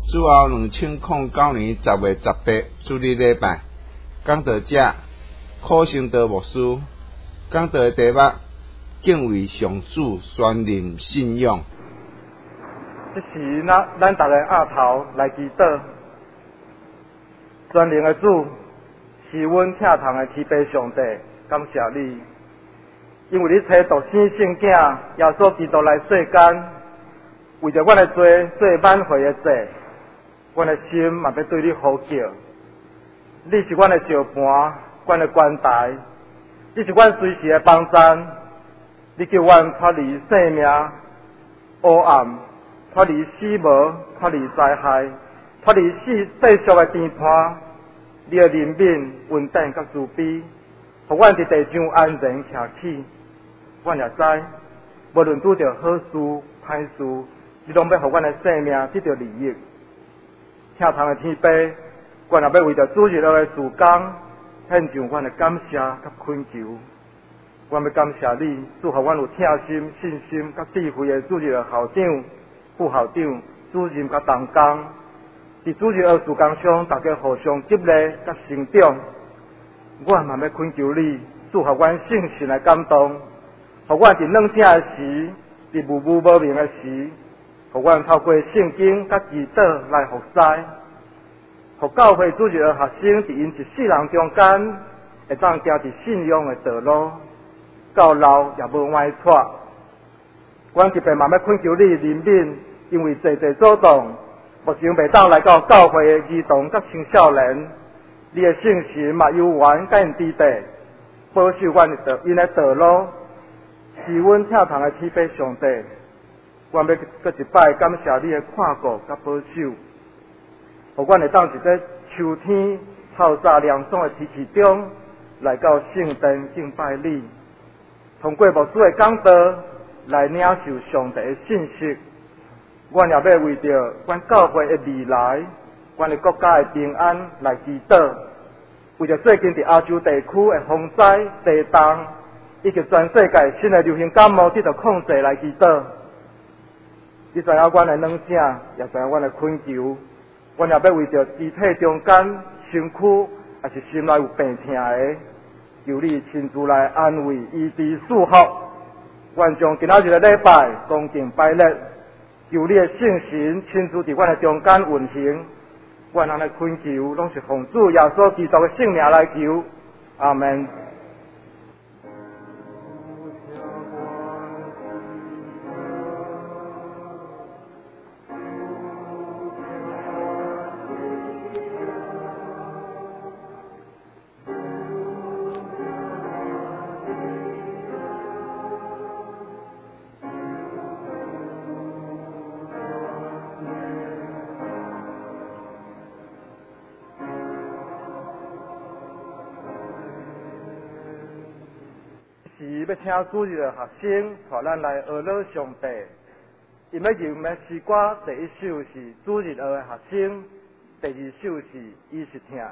主后2009年10月18主日礼拜，讲道者柯成德牧师讲道的题目：敬畏上主，宣认信仰。 这时，咱大家压头来祈祷，全能的主，是阮疼痛的天父上帝，感谢你，因为你差独生圣囝耶稣基督来世间，为着阮的罪做挽回的祭，阮的心嘛要对你呼叫。你是阮的石盘，阮的关台，你是阮随时的帮站，你叫阮脱离生命黑暗，脱离死亡，脱离灾害，脱离世俗的颠盘。你的怜悯、稳定甲慈悲，互阮伫地上安然徛起。阮也知，无论拄着好事、歹事，你拢要互阮的生命得到利益。疼痛的天父，阮也要为着主日后的事工，献上阮的感谢甲恳求。阮要感谢你，祝福阮有疼心、信心甲智慧的主日的校长、副校长、主任甲同工。伫主日后事工上，大家互相激励甲成长。阮嘛要恳求你，祝福阮圣神的感动，互阮伫软正的时，伫无明的时，互阮透过圣经甲祈祷来服侍，互教会主日的学生伫因一世人中间，会当行伫信仰的道路，到老也无歪错。阮特别嘛要恳求你怜悯，因为济阻挡。目前袂当来到教会的儿童甲青少年，你的圣神嘛悠远甲因支持，保守阮因的道路，是阮疼痛的天父上帝。阮要搁一摆感谢你的看顾甲保守，互阮会当伫这秋天透早凉爽的天气中，来到圣殿敬拜你，通过牧师的讲道来领受上帝的信息。阮也要为着阮教会的未来，阮的国家的平安来祈祷，为着最近伫亚洲地区的风灾、地动，以及全世界新的流行感冒得到控制来祈祷。你知影阮的软正，也知影阮的恳求，阮也要为着肢体中间、身躯，也是心内有病痛的，求你亲自来安慰、医治、祝福。阮将今仔日的礼拜恭敬摆列。求你的圣神亲自伫阮的中间运行，阮安尼恳求，拢是奉主耶稣基督的圣名来求，阿门。是要请主日的学生带咱来学乐上帝，因要吟的诗歌第一首是主日后的学生，第二首是伊是听。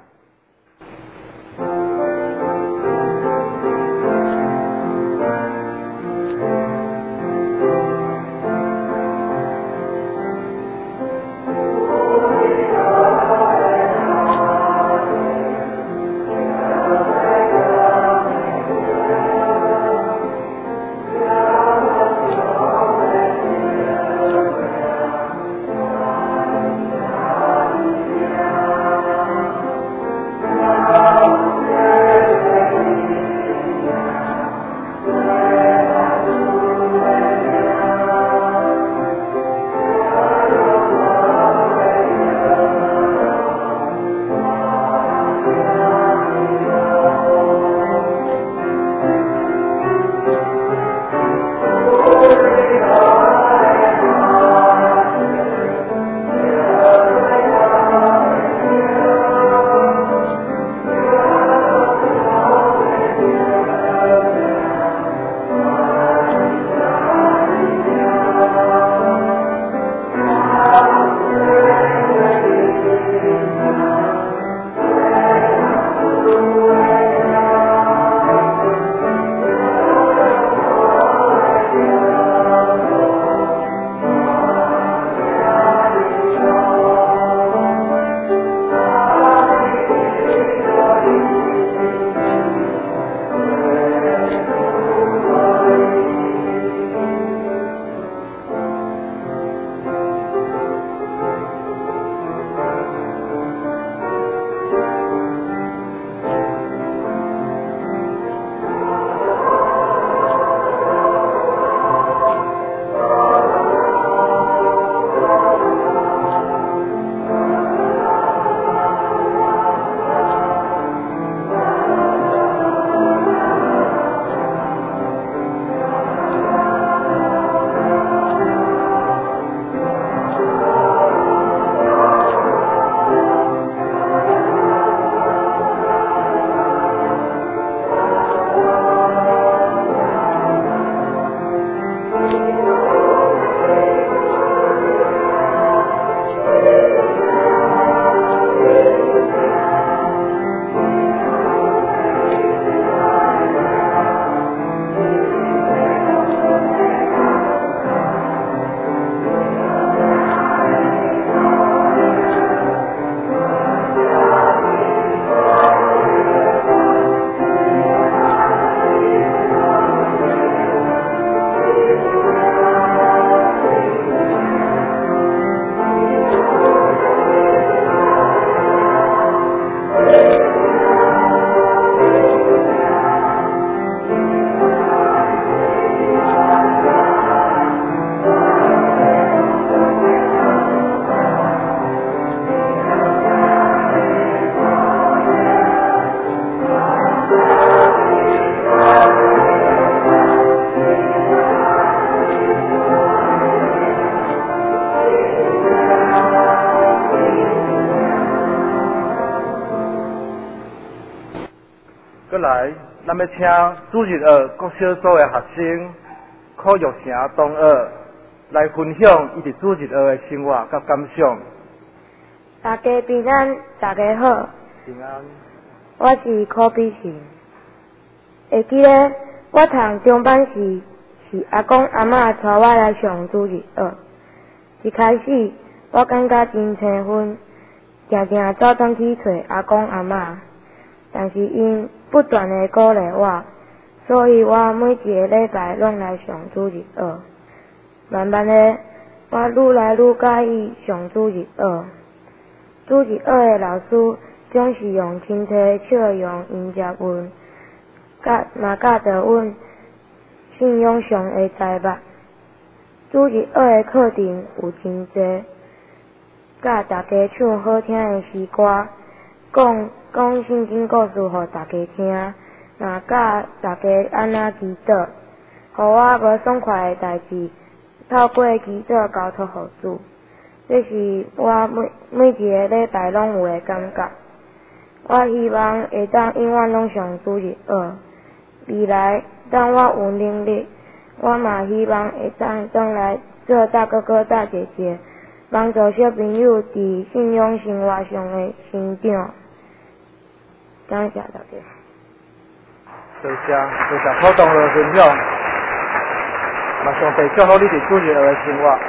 过来，咱要请主日学各小组的学生考育城同学来分享伊伫主日学的生活甲感想。 大家平安，大家好。 平安。 我是柯比信。会记得我读中班时，是阿公阿嬷带我来上主日学。一开始我感觉真兴奋，定定走转去找阿公阿嬷，但是因不断的鼓励我，所以我每一个礼拜拢来上主日学。慢慢的，我愈来愈介意上主日学。主日学的老师总是用亲切的笑容迎接阮，嘛教导阮信仰上的财物。主日学的课程有真多，教大家唱好听的诗歌，讲圣经故事互大家听，嘛教大家安怎祈祷，互我无爽快的代志，透过祈祷交托互主。这是我每一个礼拜拢有的感觉。我希望会当永远拢上主日学。未来当我有能力，我嘛希望会当来做大哥哥、大姐姐，帮助小朋友伫信仰生活上的成长。感谢大家。 多谢好动的分享，嘛上帝祝福你伫主日学的生活。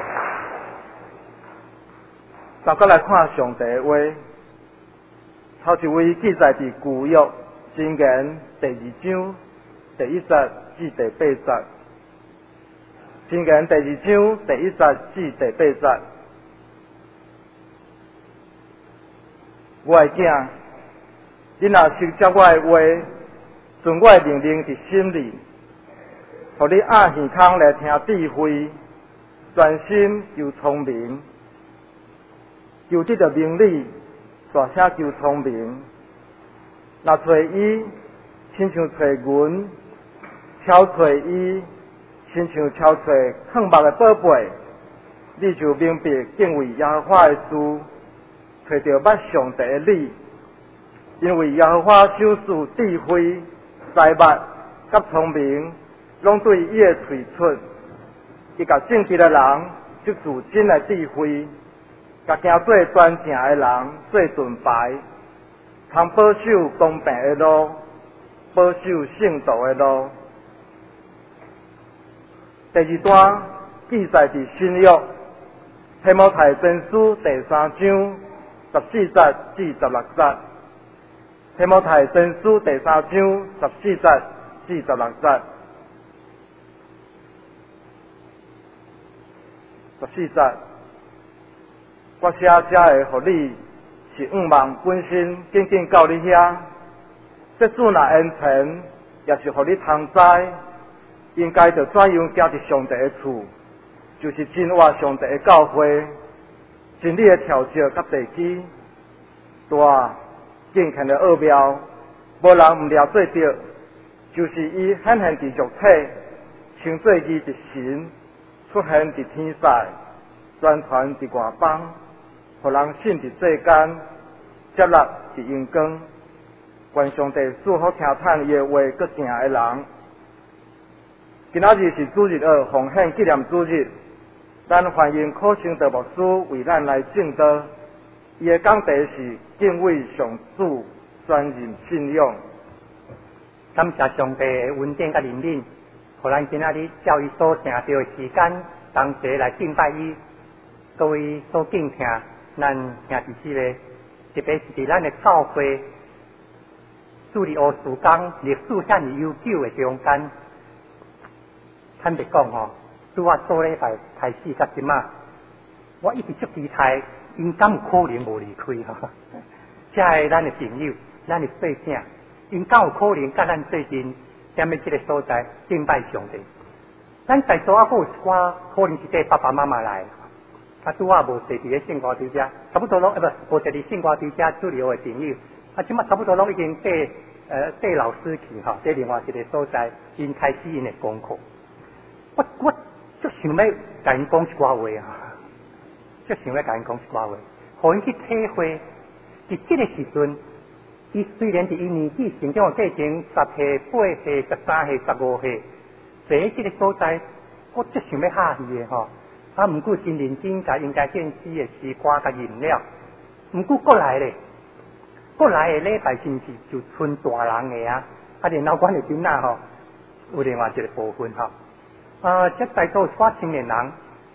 咱再来看上帝的话，头一位记载伫旧约箴言第2章第1节至第8节。箴言第2章第1節至第8節。我的囝，你若收接我的話，遵我的命令伫心里，互你按耳孔來聽智慧，專心求聰明，求得着明理，大聲求聰明。若找伊，親像找銀；超找伊，親像超找藏目的寶貝。你就明白敬畏耶和華的事，找到捌上帝的理。因為耶和華賞賜智慧、財物甲聰明，攏對伊的喙出。伊甲正直的人即自真的智慧，甲行做端正的人做盾牌，通保守公平的路，保守聖道的路。第二段記載伫新約提摩太前書第3章14節至16節。提摩太前書第3章14節至16節。14節，我寫的互你，是仰望本身緊緊到你遐。這主若恩情，也是互你通知，應該着怎樣行佇上帝的厝，就是真活上帝的教會，真理的條則甲地基，大敬虔的奧妙，無人毋了做着，就是伊顯現佇肉體，稱做義的神，出現佇天使，宣傳佇外邦，互人信佇世間，接納佇陽光。願上帝賜福聽嘆伊的話，閣行的人。今仔日是主日學奉獻紀念主日，咱歡迎柯成德牧師為咱來證道。伊的講題是敬畏上主，專任信仰。 感謝上帝的恩典甲憐憫，互咱今仔日照伊所定着的時間，同齊來敬拜伊。各位所敬聽，咱兄弟姊妹，特別是伫咱的教會，主日學時間歷史遐爾悠久的中間，坦白講吼，拄我做禮拜開始到即馬，我一直足期待，因敢有可能無離開吼？遮個咱的朋友，咱的細囝，因敢有可能甲咱最近踮咧即個所在敬拜上帝？咱在座啊，還有一寡可能是帶爸爸媽媽來。啊，拄啊無坐佇咧聖歌隊遮，差不多攏無坐佇聖歌隊遮主流的朋友，啊，即馬差不多攏已經帶老師去吼，在另外一個所在，因開始因的功課。我足想要甲因講一寡話啊，足想要甲因講一寡話，互因去體會，佇即個時陣， 伊虽然是伊年纪成长的过程10岁、8岁、13岁、15岁，在这个所在，我最想要下去的吼。啊，毋过真认真甲应该见识的西瓜甲饮料，毋过过来咧，过来的礼拜星期就剩大人的啊，啊，然后阮的囡仔吼，有另外一个部分吼。这在座耍青年人，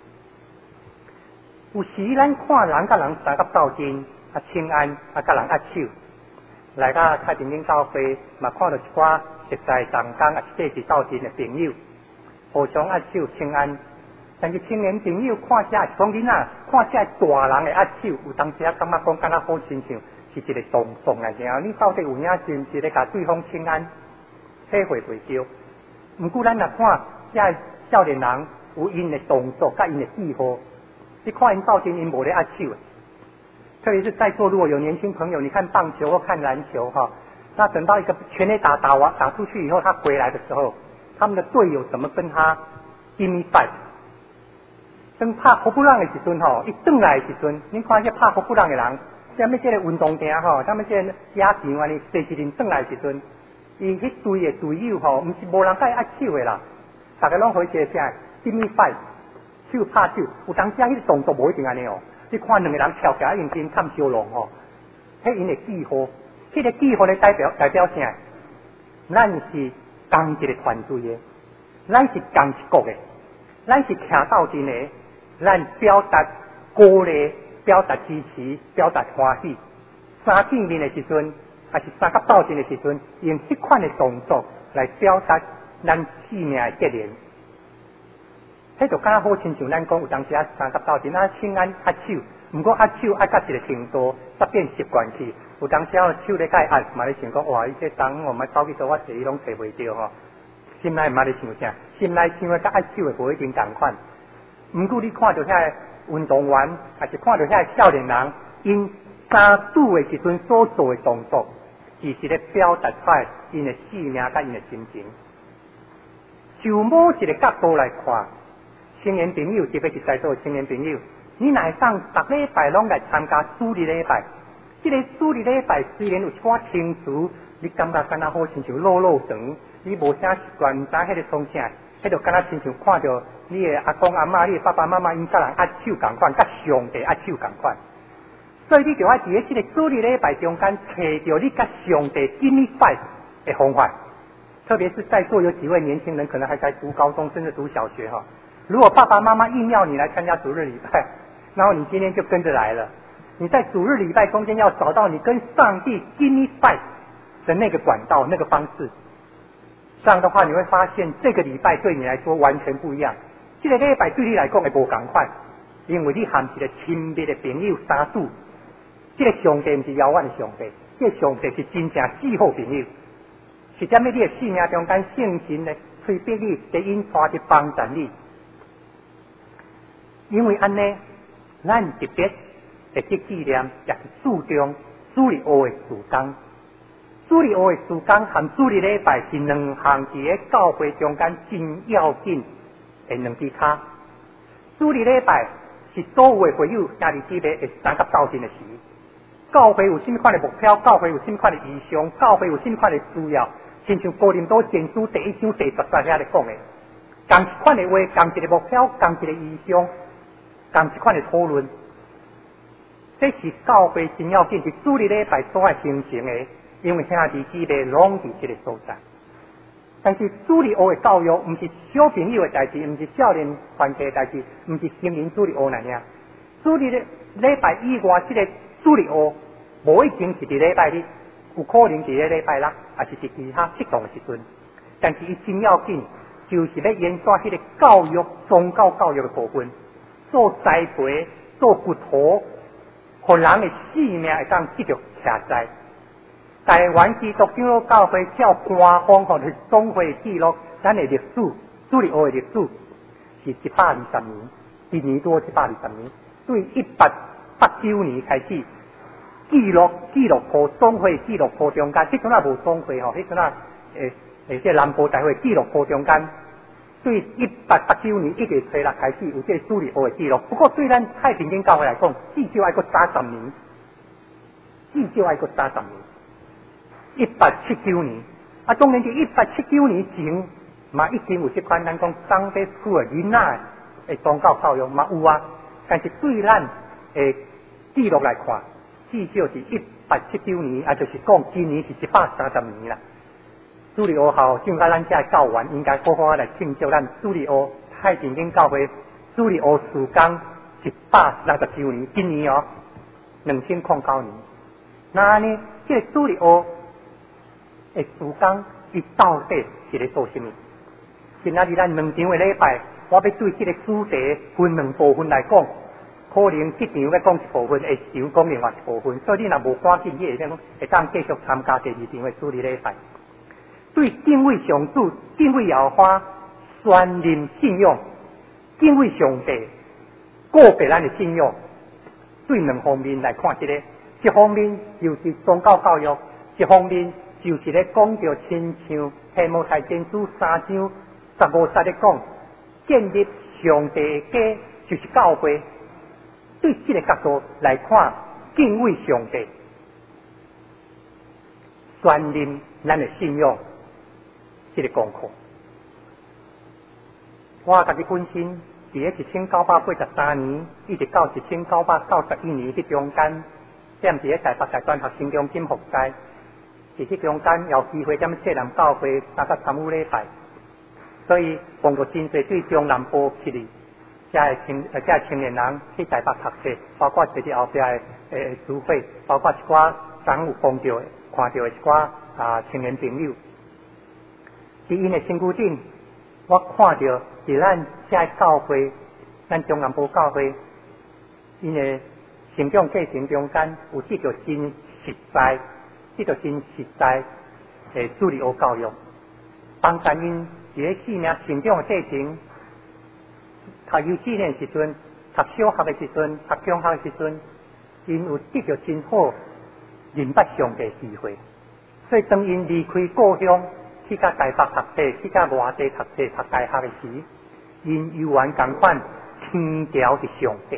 有时咱看人甲人三角斗阵，啊，请安，啊，甲人握手，来到太平间教会，嘛看到一寡实在同工啊，世事斗阵的朋友，互相握手请安。但是青年朋友看起来讲囡仔，看起来大人的握手，有当时啊感觉讲敢若好亲像是一个动作啊，然后你到底有影是毋是咧甲对方请安，体会袂到。毋过咱若看遮少年人有因的动作，甲因的记号，你看因斗阵因无咧握手的。特别是在座如果有年轻朋友，你看棒球或看篮球哈，那等到一个全垒打打出去以后，他回来的时候，他们的队友怎么跟他 give me five？等拍好不让的时阵吼，一转来的时阵，恁看这拍好不让的人，什么这个运动场吼，他们这个野球安尼，第一人转来的时阵，伊迄队的队友吼，毋是无人甲伊握手的啦，大家拢回一个声 give me five， 手拍手，有当时啊，迄个动作无一定安尼哦。你看两个人跳起来用劲探小龙吼，迄因的记号，迄个记号咧代表啥？咱是同一个团队的，咱是同一国的，咱是徛斗阵的。咱表达鼓励、表达支持、表达欢喜，三见面的时阵，还是三角斗阵的时阵，用这款的动作来表达咱生命的结连。迄就敢好亲像咱讲有当时啊三角斗阵啊请安握手，毋过握手爱到一个程度，煞变习惯去。有当时啊手咧甲伊握，嘛咧想讲哇，伊这当我们走去倒我坐伊拢找袂着吼，心内嘛咧想啥？心内想的甲握手的无一定同款。毋过你看到遐运动员，还是看到遐少年人，因相处的时阵所做的动作，其实咧表达出来因的生命甲因的心情。就某一个角度来看，青年朋友，特别是在座的青年朋友，你乃当逐礼拜拢来参加主日礼拜，这个主日礼拜虽然有一寡情词，你感觉敢若好亲像落落长，你无啥习惯，毋知迄个从啥。迄就敢若亲像看到你的阿公阿嬷、你的爸爸妈妈因甲人握手共款，甲上帝握手共款。所以你就要伫咧这个主日礼拜中间找到你甲上帝 give me five 的方法。特别是在座有几位年轻人，可能还在读高中甚至读小学哈。如果爸爸妈妈硬要你来参加主日礼拜，然后你今天就跟着来了，你在主日礼拜中间要找到你跟上帝 give me five 的那个管道、那个方式。这样的话，你会发现这个礼拜对你来说完全不一样。这个礼拜对你来讲会无同款，因为你和一个亲密的朋友相处。这个上帝不是遥远的上帝，这个上帝是真正至好朋友。是踮咧你的生命中间圣神咧催逼你，在因带去帮助你。因为安尼，咱特别会去纪念，也是注重主日学的时间。主日学的时间和主日礼拜是两项伫咧教会中间真要紧的两支卡。主日礼拜是所有的会友兄弟姊妹会三角斗阵的时。教会有甚么款的目标？教会有甚么款的意向？教会有甚么款的需要？亲像哥林多前书第1章第13遐咧讲的，同一款的话，同一个目标，同一个意向，同一款的讨论，这是教会真要紧，是主日礼拜所爱形成的。因为兄弟姊妹拢伫这个所在，但是主日学的教育，毋是小朋友的代志，毋是少年团体的代志，毋是成人主日学那样。主日礼拜以外，这个主日学无一定是伫礼拜日，有可能伫咧礼拜六，也是伫其他适当的时阵。但是伊真要紧，就是要延续迄个教育、宗教教育的部分，做栽培、做骨头，互人的生命会当继续徛在。台湾基督长老教会照官方或是总会记录，咱的历史，主日学的历史是120年，一年多120年，对1889年开始记录簿总会记录簿中间，迄阵啊无总会吼，迄阵啊这南部大会记录簿中间，对1889年1月初6开始有这主日学的记录。不过对咱太平间教会来讲，至少要过30年，至少要过30年。 1879年，当然伫1879年前，嘛已经有即款咱讲长辈厝的囡仔的宗教教育嘛有啊，但是对咱的记录来看，至少是1879年，就是讲今年是130年啦。主理学校像甲咱遮教员，应该好好来庆祝咱主理学太平间教会主理学事工160周年，今年2009年。那呢，这个主理学的事工，伊到底是咧做什么？今仔日咱2场的礼拜，我要对这个主题分2部分来讲。可能这场要讲一部分，下一场讲另外一部分，所以你若无赶紧，你会当继续参加第2场的主日礼拜。对敬畏上主、敬畏耶和华、宣认信仰、敬畏上帝、个别咱的信仰，对2方面来看这个。一方面就是宗教教育，一方面就是咧讲到亲像提摩太前书3章15节咧讲，建立上帝的家就是教会。对这个角度来看，敬畏上帝，宣认咱的信仰，这个功课。我家己本身伫咧1983年一直到1991年迄中间，踮伫咧台北大专学生中心服侍，伫迄中间有机会踮西南教会参与礼拜，所以碰到真侪对中南部去哩。这青年人去台北读册，包括这后壁的聚会，包括一寡常有碰到、看到的一寡青年朋友。伫因的身躯顶，我看到伫咱这教会，咱中南部教会，因的成长过程中间有这个真实在的主理学教育，帮助因伫咧生命成长的过程。读幼稚园时阵，读小学的时阵，读中学的时阵，因有得到真好认识上帝机会。所以当因离开故乡，去到台北读册，去到外地读册、读大学的时，因犹原同款天朝的上帝。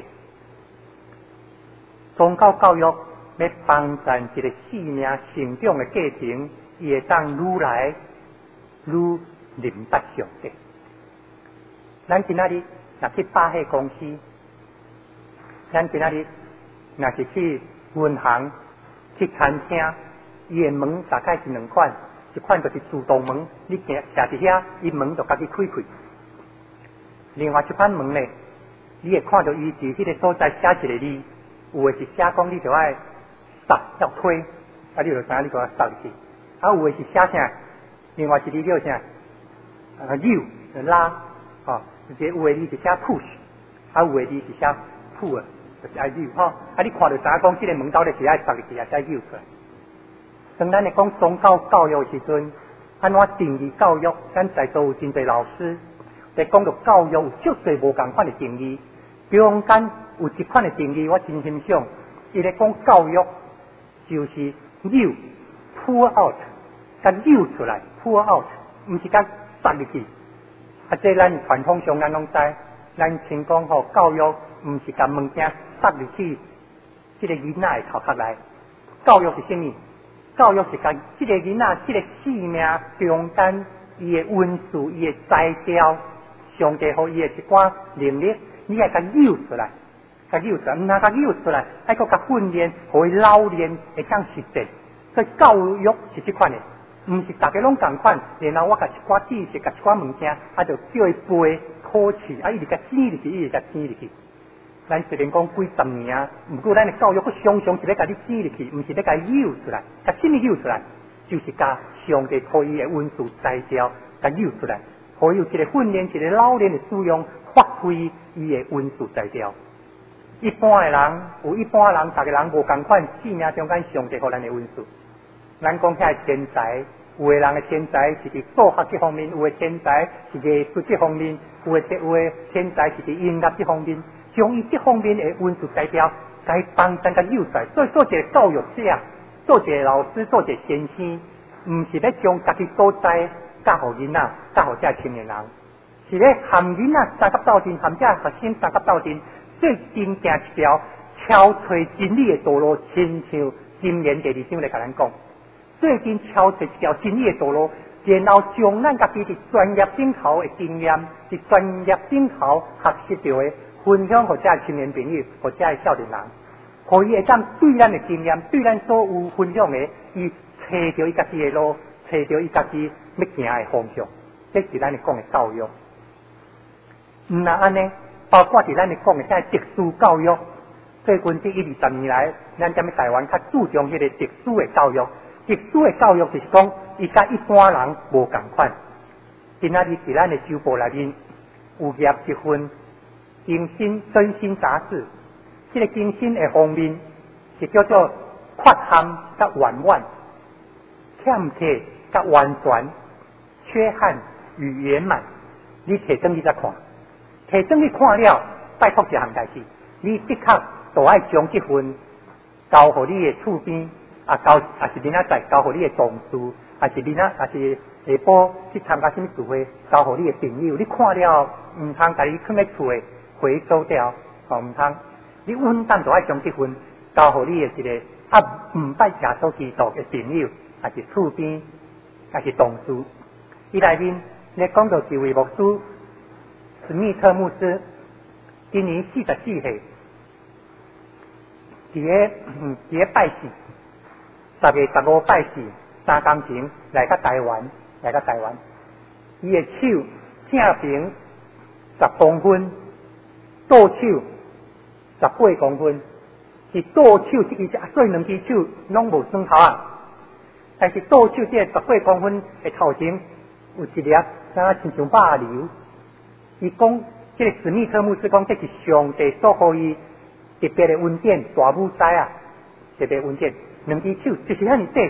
宗教教育要帮助一个生命成长的过程，伊会当愈来愈认识上帝。咱今仔日若去百货公司，咱今仔日若是去银行、去餐厅，伊的门大概是2款，一款就是自动门，你行徛伫遐，伊门就家己开开。另外一款门呢，你会看到伊伫迄个所在写一个字，有的是写讲你就爱塞要推，你就知你就要塞入去；有的是写啥，另外一字叫啥，扭拉，有的字是写 push， 有的字是写 pull， 就是爱扭你看到知影讲，这个门到底是爱塞入去，还是爱扭出来？当咱咧讲宗教教育的时阵，安怎定义教育？咱在座有真侪老师在讲到教育，有足侪无共款的定义。中间有一款的定义，我真欣赏。伊咧讲教育就是扭 pull out， 甲扭出来 pull out， 毋是甲塞入去。这咱传统上咱拢知，咱先讲教育毋是甲物件塞入去这个囡仔的头壳内。教育是什么？教育是甲这个囡仔这个生命中间伊的温素、伊的材料，上帝互伊的一寡能力，你爱甲扭出来，甲扭出来，毋通甲扭出来，还佫甲训练，互伊老练会当实践。所以教育是这款的。毋是大家拢同款，然后我甲一寡知识、甲一寡物件，就叫伊背考试，伊直甲生入去，伊直甲生入去。咱虽然讲几十年毋过咱的教育佫常常是要甲你生入去，毋是要甲伊扭出来。甲什么扭出来？就是甲上帝可伊的温素材料，甲扭出来，可以有一个训练、一个老练的使用，发挥伊的温素材料。一般的人有一般人，大家人无共款，生命中间上帝互咱的温素。咱讲遐天才，有的人的天才是伫数学这方面，有的天才是艺术这方面，有的天才是伫音乐这方面，将伊这方面的温素材料，该帮咱甲扭出来。所以做一个教育者，做一个老师，做一个先生，毋是要将家己所在教互囡仔，教互这青年人，是咧含囡仔三甲斗阵，含这学生三甲斗阵，最真行一条超找真理的道路，亲像箴言第2章来甲咱讲。 最近敲出一条新的道路，然后将咱家己伫专业顶头的经验，伫专业顶头学习到的分享，给这青年朋友，给这少年人，可以会当对咱的经验，对咱所有分享的，伊找到伊家己的路，找到伊家己要行的方向，这是咱的讲的教育。那安尼，包括伫咱的讲的这特殊教育，最近这1-20年来，咱踮咧台湾较注重迄个特殊的教育。特殊的教育就是讲，伊甲一般人无共款。今仔日伫咱的周报内面有入一份更新更新杂志，这个更新的封面是叫做缺陷甲圆满、欠缺甲完全、缺憾与圆满。你摕转去再看，摕转去看了，拜托一项代志，你的确都爱将这份交互你的厝边。交也是明仔载交互你的同事，也是明仔也是下晡去参加什么聚会，交互你的朋友。你看了唔通家己放在厝的回收掉，唔通。你稳当就爱将这份交互你的一个唔捌耶稣基督的朋友，也是厝边，也是同事。伊内面咧讲到一位牧师史密特牧师，今年44岁，伫个拜四。10月15拜四，3天前来到台湾，伊的手正平10公分，左手18公分，是左手伊所以两只手拢无双头啊。但是左手这18公分的头前有一粒像肉瘤。伊讲，这个史密特牧师讲，这是上帝所给伊特别的恩典，大母仔啊，特别恩典。两只手就是遐尼短，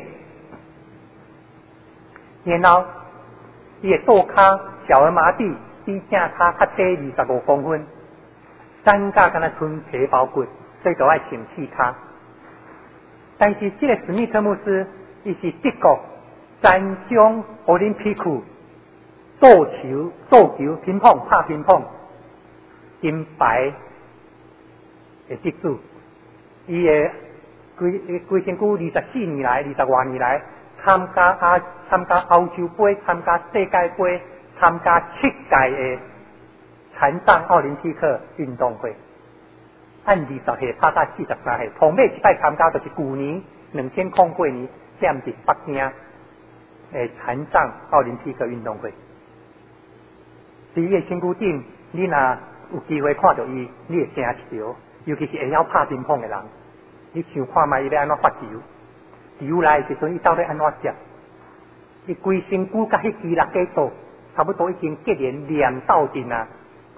然后伊的左骹小儿麻痹，比正骹较低25公分，三甲敢若剩皮包骨，所以就爱穿4骹。但是这个史密特牧师，伊是德国3项奥林匹克桌球乒乓拍乒乓金牌的得主，伊的。规身躯24年来，20多年来，参加欧洲杯，参加世界杯，参加7届的残障奥林匹克运动会。按20岁拍到43岁，同尾一摆参加就是去年2008年，踮伫北京的残障奥林匹克运动会。伫伊的身躯顶，你若有机会看到伊，你会惊一跳，尤其是会晓拍乒乓的人。你想看卖伊要安怎发球？球来的时阵，伊到底安怎接？伊规身躯甲迄支6家刀，差不多已经结连连到阵啊！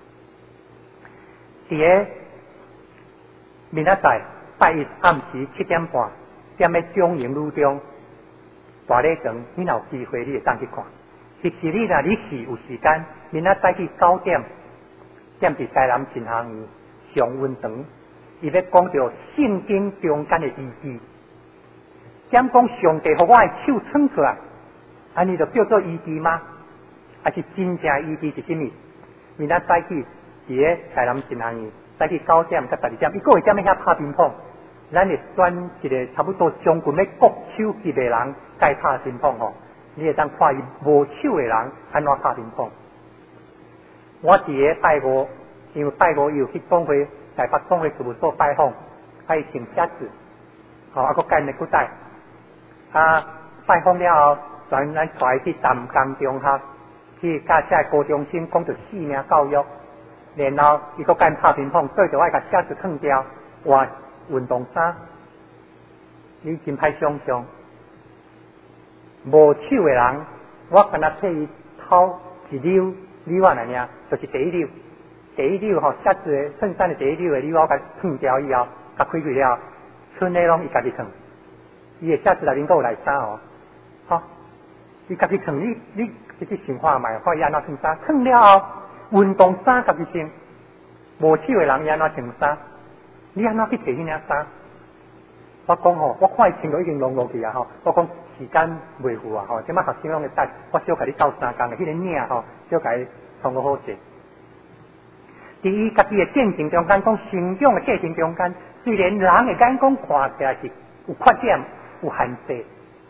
伫个明仔载拜一暗时7点半，踮咧中营路中大礼堂，你若有机会，你会当去看。其实你若你是有时间，明仔载去9点，踮伫西南新航院上温堂。伊要讲到圣经中间的意义，讲上帝互我的手撑出来，安尼就叫做意义吗？还是真正意义是什么？明仔载去伫个西南新航院，再去9点到12点，伊个会踮咧遐拍乒乓，咱会选一个差不多将近咧国手级的人该拍乒乓吼，你会当看伊无手的人安怎拍乒乓。我伫个拜五，因为拜五有去讲会。台北总会事务所拜访，还请写字，啊，佮干咧古代，拜访了后，咱带去淡江中学，去教这高中生讲到4年教育，然后伊佮干拍乒乓，所以就爱甲写字脱掉，换运动衫，你真歹想象，无手的人，我敢若替伊偷一溜溜啊那尔，就是第一溜。第一溜吼，写字的衬衫的第一溜的溜，我甲脱掉以后，甲开开了，剩的拢伊家己脱。伊的写字内面佫有内衫哦，吼，伊家己脱，你去想看卖，看伊安怎脱衫，脱了后，运动衫家己穿，无手的人伊安怎穿衫？你安怎去摕迄领衫？我讲吼，我看伊穿到已经弄落去啊吼，我讲时间袂赴啊吼，即摆学生拢会等，我小甲你斗3工的，迄个领吼，小甲伊通个好势。伫伊家己的见证中间，讲成长的过程中间，虽然人的眼光看起来是有缺点、有限制，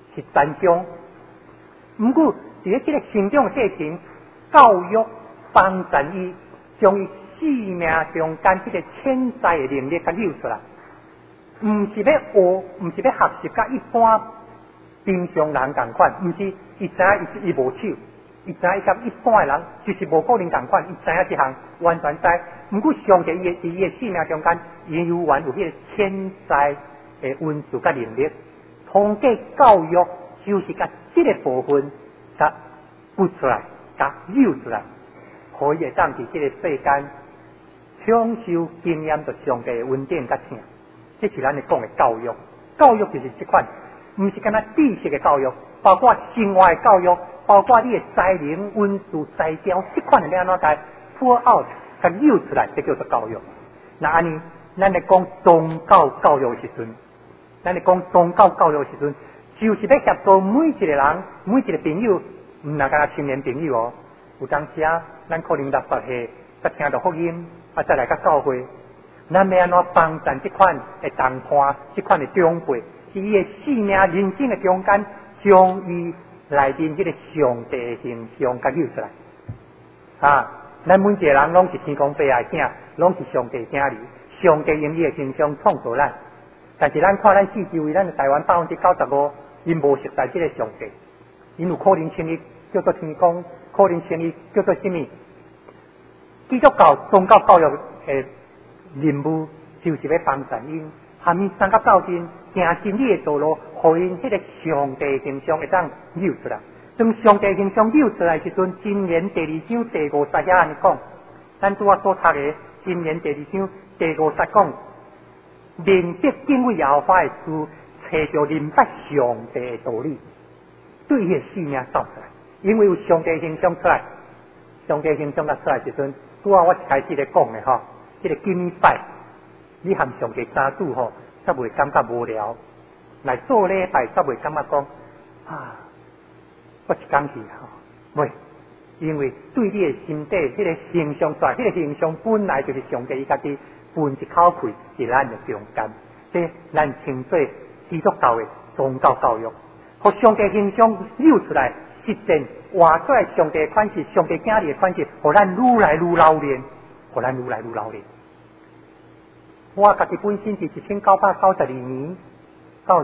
是赞赏。不过伫这个成长过程，教育帮助伊将伊生命中间这个潜在的能力甲扭出来，唔是要学，唔是要学习甲一般平常人同款，唔是伊知影伊无手，伊知影伊甲一般的人就是无可能同款，伊知影这项完全知。不过上帝伊的生命中间，伊有迄个潜在的温度甲能力，通过教育就是甲这个部分甲补出来，甲扭出来，可以会当伫这个世间享受经验着上帝的恩典甲请。这是咱咧讲的教育，教育就是这款，唔是干那知识的教育，包括生活的教育，包括你的才能、温度、才调，这款的要安怎甲pour out、甲扭出来，这叫做教育。那安尼，咱咧讲宗教教育的时阵，咱咧讲宗教教育的时阵，就是要协助每一个人、每一个朋友，唔那干那青年朋友哦。有当时啊，咱可能60岁，才听到福音，再来甲教会。咱要安怎帮助这款的同伴，这款的长辈，在伊的生命人生的中间，将伊内面这个上帝的形象甲扭出来。啊，咱每一个人拢是天公伯的囝，拢是上帝囝儿，上帝用伊的形象创造咱。但是咱看咱四周围，咱台湾95%，因无熟悉这个上帝，因有可能称伊叫做天公，可能称伊叫做什么？基督教宗教教育的任务就是要帮助因，含伊三甲斗阵，行真理的道路，互因迄个上帝形象会当扭出来。当上帝形象扭出来时阵，箴言第2章第50遐安尼讲，咱拄仔所读的箴言第2章第50讲，明白敬畏耶和华的事，找着明白上帝的道理，对伊的生命走出来。因为有上帝形象出来，上帝形象甲出来时阵，拄仔我一开始咧讲的吼。这个敬拜，你和上帝相处吼，才袂感觉无聊；来做礼拜，才袂感觉讲啊，我一讲是吼，袂，因为对你的心底，这个形象出来，这个形象本来就是上帝伊家己分一口气伫咱的中间，这咱称作基督教的宗教教育，互上帝形象扭出来，实践活出来上帝的款式，上帝囝儿的款式，互咱愈来愈老练。互咱愈来愈老练。我家己本身是1992年到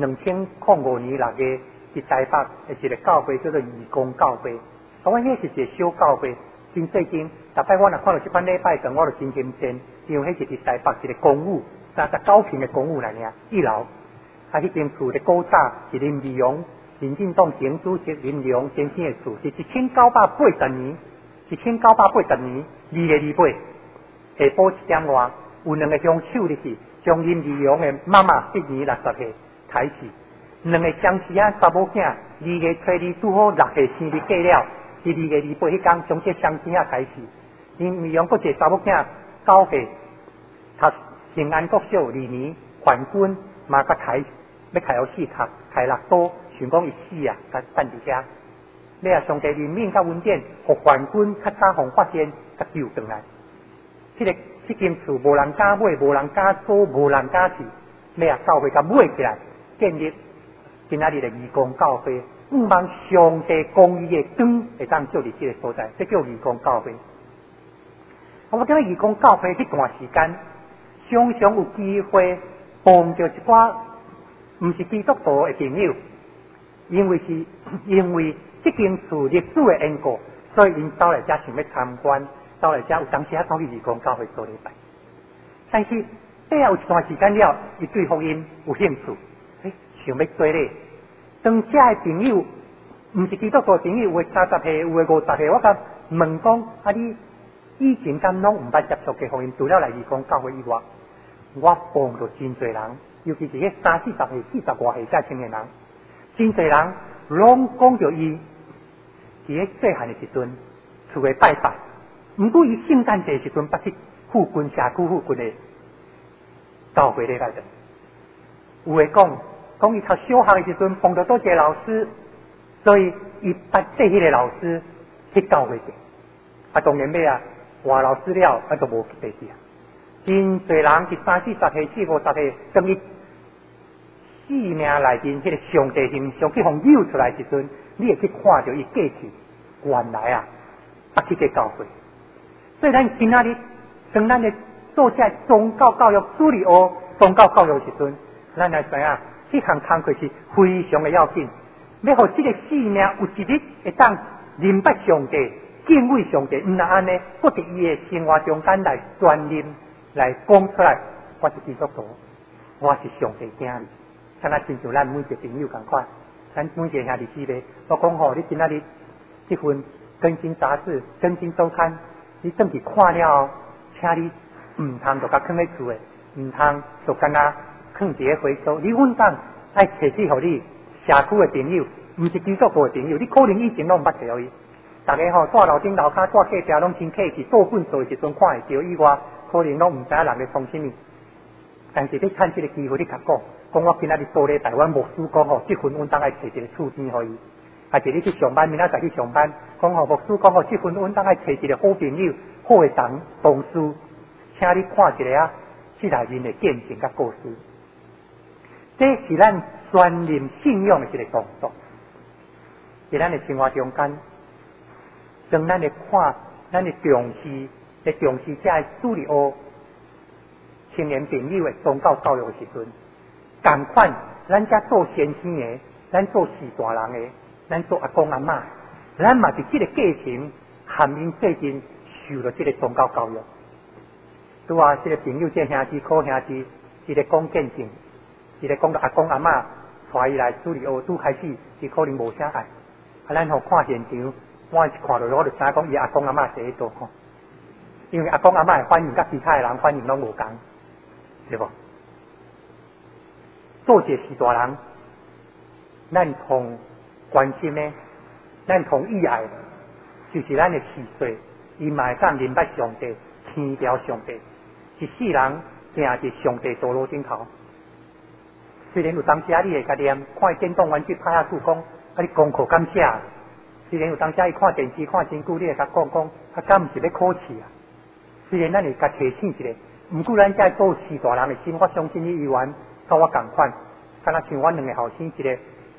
2005年6月伫台北的一个教会叫做义工教会，我迄是一个小教会，真细间。大概我若看到这款礼拜堂，我就真兴奋，因为迄是伫台北一个公寓，39平的公寓来尔，1楼。啊，迄间厝的古早是林美容、民进党前主席林美容先生的厝，是1980年，1980年。2月28日，下晡1点外，有2个凶手入去，将林美容的妈妈今年60岁抬起，2个僵尸仔查某囝2月初2拄好6岁生日过了，是2月28迄天将这僵尸仔抬起。林美容佫一个查某囝9岁，读成安国小2年，叛军嘛佮抬，要开互死读，开6刀，想讲伊死啊，佮等伫遐。你啊，上帝怜悯甲恩典，互叛军较早互发现，甲救回来。这间厝无人敢买，无人敢租，无人敢去。你啊，教会甲买起来，建立今仔日的义工教会，毋望上帝公义的灯会当照伫这个所在，这叫义工教会。我感觉义工教会迄段时间，常常有机会碰到一寡毋是基督徒的朋友，因为这间厝历史的缘故，所以因走来遮想要参观，走来遮有当时走去义工教会做礼拜。但是底下有一段时间了，伊对福音有兴趣，想要做咧。当遮的朋友，毋是基督徒朋友，有的30岁，有的50岁，我甲问讲，啊你以前敢拢毋捌接触过福音，除了来义工教会以外，我碰到真侪人，尤其是迄30、40岁、40外岁遮青年人，真侪人拢讲着伊。伫咧细汉的时阵，厝诶拜拜，毋过伊圣诞节时阵捌去附近社区附近的教会礼拜堂。有诶讲伊读小学的时阵碰到多一个老师，所以伊捌缀迄个老师去教会去。啊，当然尾啊，换老师了，就无去第二啊。真侪人是30、40岁、40、50岁，当伊生命内面迄个上帝形象去互诱出来时阵，你会去看到伊过去原来啊，去这教会。所以咱今仔日当咱咧做这宗教教育、主理学宗教教育时阵，咱来知影，这项工作是非常的要紧。要互这个生命有一日会当明白上帝、敬畏上帝，毋那安尼，不伫伊的生活中间来传念、来讲出来，我是基督徒，我是上帝囝儿。像亲像咱每一个朋友共款，咱每一个兄弟姊妹，我讲吼，你今仔日这份更新杂志、更新周刊，你转去看了后，请你毋通就甲囥咧厝诶，毋通就干那囥伫咧回收。你稳当爱摕去互你社区诶朋友，毋是基督徒诶朋友，你可能以前拢毋捌摕伊。大家吼住楼顶楼骹住客家拢真客气，做粪扫诶时阵看会着以外，可能拢毋知影人咧创啥物。但是你趁这个机会，你甲讲我今仔日做咧台湾牧师讲吼，这份稳当爱摕一个厝边互伊。还是你去上班，明仔载去上班，讲吼牧师讲吼，这份稳当爱找一个好朋友、好诶同事，请你看一下啊，这内面诶见证甲故事。这是咱宣念信仰诶一个动作，在咱诶生活中间，当咱咧看，咱咧重视这主理学青年朋友诶宗教教育诶时阵，同款咱遮做先生诶，咱做士大人诶。咱做阿公阿嬷，咱嘛是这个过程，含因最近受了这个宗教教育。拄啊，这个朋友、这兄弟、好兄弟，一个讲见证，一个讲到阿公阿嬷带伊来主理学，拄开始伊可能无啥爱，咱互看现场，我一看到我就知讲伊阿公阿嬷坐喺度吼，因为阿公阿嬷的反应甲其他的人反应拢无共，对无？做一个士大人，咱同关心的，咱同意爱的，就是咱的四岁，伊嘛会当明白上帝、天条上帝，一世人行伫上帝道路顶头。虽然有当时你会甲念，看电动玩具拍下厝讲，你功课敢写？虽然有当时伊看电视看真久，你会甲讲，敢毋是要考试啊？虽然咱会甲提醒一下，毋过咱在做士大人的心，我相信你依然甲我共款，敢若像阮两个后生一个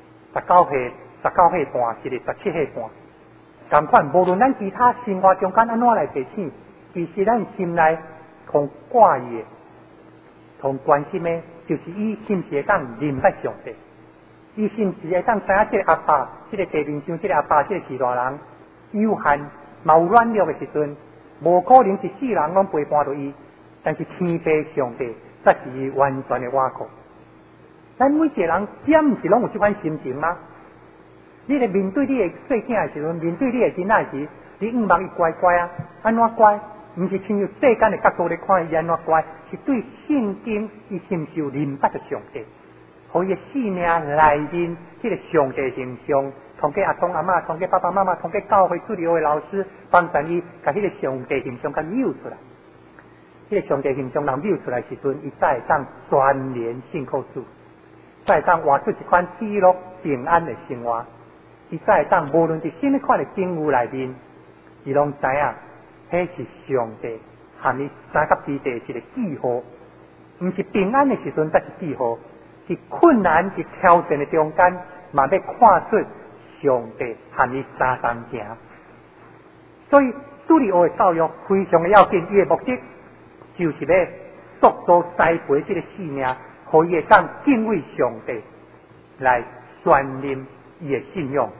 19岁。19岁半，一个17岁半，同款，无论咱其他生活中间安怎来提醒，其实咱心内同挂意的、同关心的，就是伊是毋是会当明白上帝，伊是毋是会当知影这个阿爸、这个地面上这个阿爸、这个士大人有限，嘛有软弱的时阵，无可能一世人拢陪伴到伊，但是天父上帝才是伊完全的倚靠。咱每一个人，敢毋是拢有这款心情吗？你咧面对你的细囝的时阵，面对你的囡仔时，你毋望伊乖乖啊？安怎乖？毋是亲像世间的角度咧看伊安怎乖，是对圣经伊是毋是有明白的上帝，互伊的生命内面这个上帝形象，通过阿公阿嬷，通过爸爸妈妈，通过教会主理学的老师，帮助伊甲迄个上帝形象甲扭出来。迄个上帝形象人扭出来时阵，伊才会当全连信靠主，才会当活出一款喜乐平安的生活。伊才会当无论伫什么款的境遇内面，伊拢知影，迄是上帝含伊三甲之地一个记号，毋是平安的时阵才是记号，是困难、是挑战的中间，嘛要看出上帝含伊三当行。所以主理学的教育非常的要紧，伊的目的就是要塑造栽培这个生命，互伊会当敬畏上帝，来宣念伊的信仰。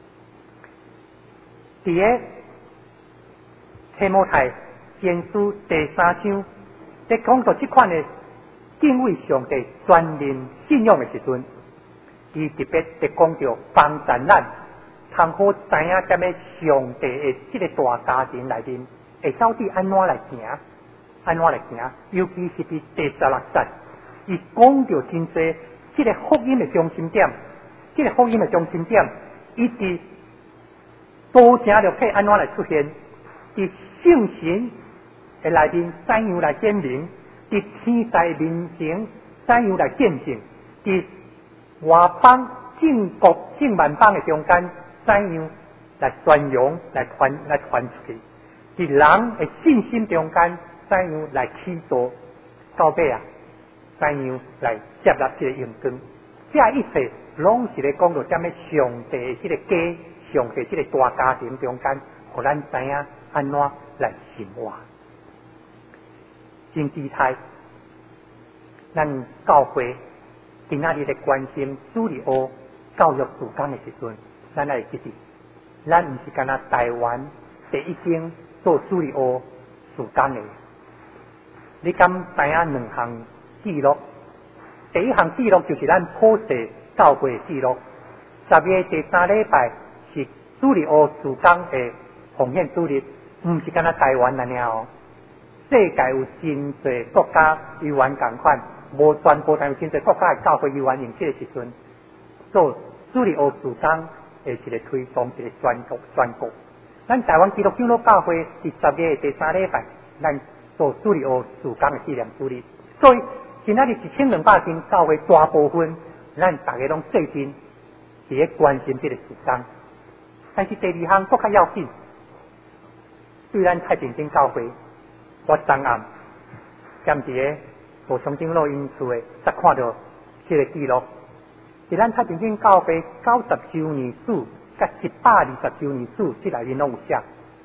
伫个提摩太前书第3章，在讲到这款的敬畏上帝、宣念信仰的时阵，伊特别在讲到帮助咱，通好知影踮咧上帝的这个大家庭内面，会到底安怎来行，安怎来行。尤其是伫第16节，伊讲到真侪这个福音的中心点，这个福音的中心点，伊伫多城着可以安怎来出现？伫圣神的内面怎样来显明？伫天在面前怎样来见证？伫外邦正国正万邦的中间怎样来宣扬、来传出去？伫人的信心中间怎样来起作？到尾啊，怎样来接纳这个阳光？ 这一切拢是咧讲到踮咧上帝即个家、上帝即个大家庭中间，互咱知影安怎来生活。真姿态，咱教会今仔日咧关心主日学教育事工的时阵，咱来记住，咱毋是干那台湾第一间做主日学事工的。你敢知影两项记录？第一项记录就是咱普世教会记录。10月第3礼拜是主日学事工的奉献主日，毋是干那台湾安尼哦。世界有真侪国家游玩共款，无全部，但有真侪国家的教会游玩用这个时阵做主日学事工的一个推动，一个宣告。咱台湾基督长老教会是10月第3礼拜，咱做主日学事工的纪念主日。所以今仔日1200间教会大部分，咱大家拢最近是咧关心这个事工。但是第二项更较要紧，对咱太平间教会。我昨暗踮伫个无上长老因厝诶，才看到这个记录。是咱太平间教会90周年史甲120周年史，这内面拢有写。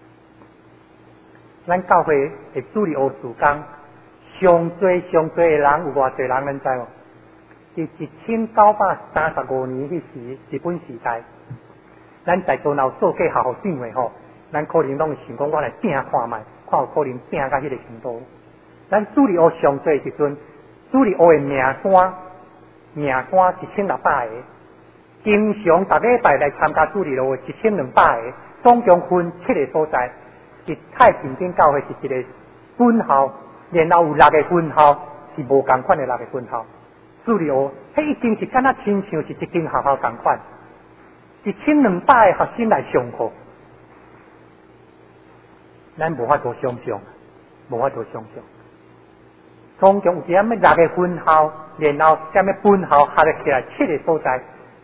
咱教会的主日学事工，上最的人有偌侪人，咱知无？是1935年迄时日本时代，咱在座若有做过校长的吼，咱可能拢想讲我来拼看卖。看有可能拼到迄个程度。咱主日学上最时阵，主日学的名单1600个，经常逐礼拜来参加主日学的1200个，总共分7个所在。是太平间教会是一个分校，然后有6个分校是无共款的6个分校。主日学迄已经是敢若亲像是一间学校共款，1200个学生来上课。咱无法度想象，总共有踮咩6个分校，然后踮咩分校合了起来7个所在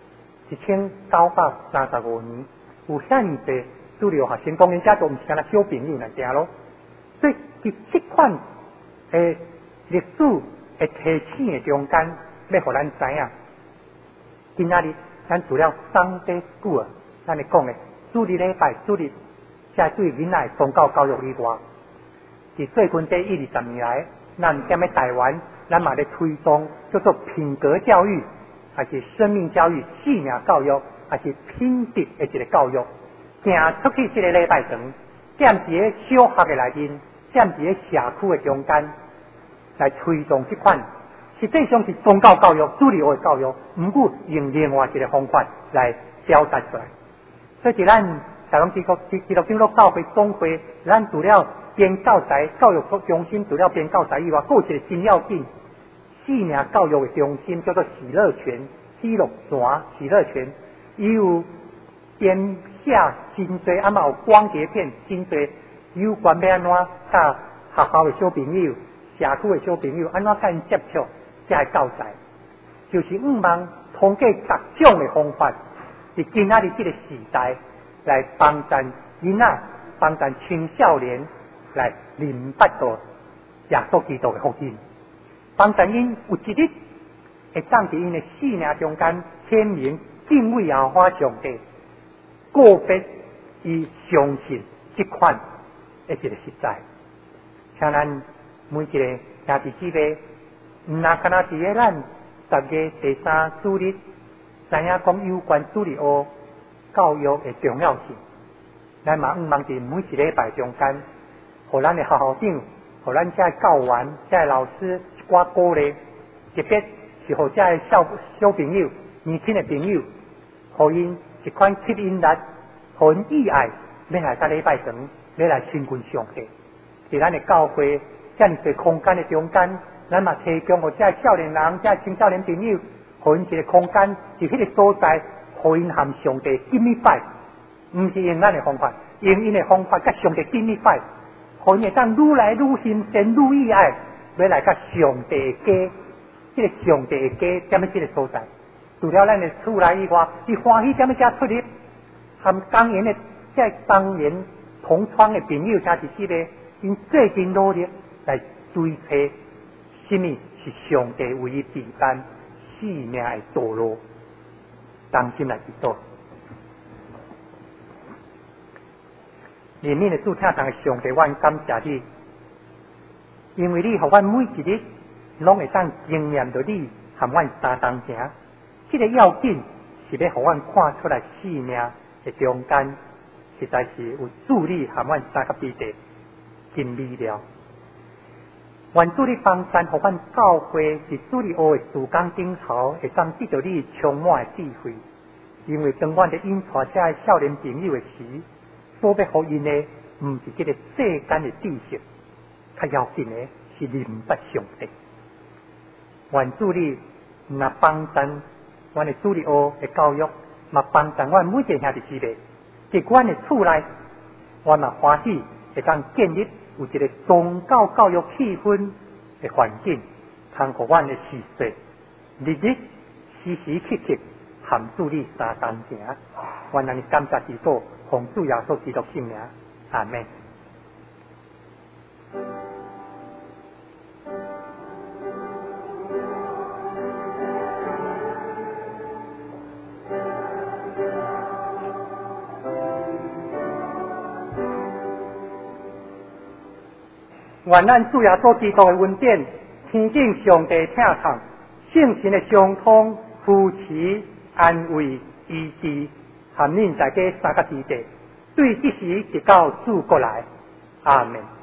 ，1935年有遐尼侪主流学生，当然遮都毋是干那小朋友来听咯。所以伫这款诶历史诶提醒的中间，要互咱知影，今仔日咱除了Sunday School，咱咧讲诶主日礼拜主日。在对囡仔宗教教育以外，是最近这10-20年来，咱踮咧台湾，咱嘛咧推动叫做品格教育，还是生命教育、信仰教育，还是品德的一个教育。行出去这个礼拜堂，踮伫个小学的内面，踮伫个社区的中间，来推动这款，实际上是宗教教育、主日学的教育，毋过用另外一个方法来表达出来。所以咱台湾基督长老教会总会，咱除了编教材、教育中心除了编教材以外，还有一个真要紧，信仰教育的中心叫做喜乐泉、喜乐泉、喜乐泉，伊有编写真侪，啊嘛有光碟片真侪，有关要安怎甲学校的小朋友、社区的小朋友安怎甲因接触这个教材，就是希望通过各种的方法，伫今仔日这个时代。来帮助囡仔、帮助青少年来明白到耶稣基督的福音，帮助因有一日会当伫因的生命中间天明敬畏耶和华上帝，个别伊相信这款的一个实在。请咱每一个兄弟姊妹，毋那敢若伫咧咱10月第3主日，知影讲有关主日学。教育的重要性，咱嘛毋茫伫每一礼拜中间，互咱的校长、互咱遮教员、遮老师一寡鼓励，特别是互遮小朋友、年轻的朋友，互因一款吸引力，互因意爱，要来甲礼拜堂，要来亲近上帝。伫咱的教会遮尔侪空间的中间，咱嘛提供互遮少年人、遮青少年朋友，互因一个空间，是迄个所在。互因含上帝紧密拜，毋是用咱的方法，用因的方法甲上帝紧密拜，互因会当愈来愈心神愈意爱，要来甲上帝的家，这个上帝的家踮咧这个所在。除了咱的厝内以外，伊欢喜踮咧遮出入，含当年的在当年同窗的朋友兄弟姊妹，因最近努力来追找，什么是上帝为伊陪伴。 命的道路，当心来祈祷。怜悯的主听堂的上帝，阮感谢你，因为你互阮每一日拢会当经验到你和阮相同行。这个要紧是要互阮看出来生命的中间，实在是有主你和阮三个彼得真美了。愿主你帮助，互阮教会是主你学的时间顶头，会当得到你充满的智慧。因为当阮在引带这些少年朋友的时，所要互因的，毋是这个世间的知识，较要紧的是明白上帝。愿主你若帮助阮的主理学的教育，嘛帮助阮每一个兄弟姊妹，在阮的厝内，我嘛欢喜会当建立有一个宗教教育气氛的环境，通互阮的事实，日日时时刻刻含主你相同行。愿咱感谢祈祷，奉主耶稣基督圣名，阿门。愿咱主耶稣基督的恩典、天境上帝疼痛、圣神的相通、扶持、安慰、医治，和恁大家三个基地，对即时直到主过来，阿门。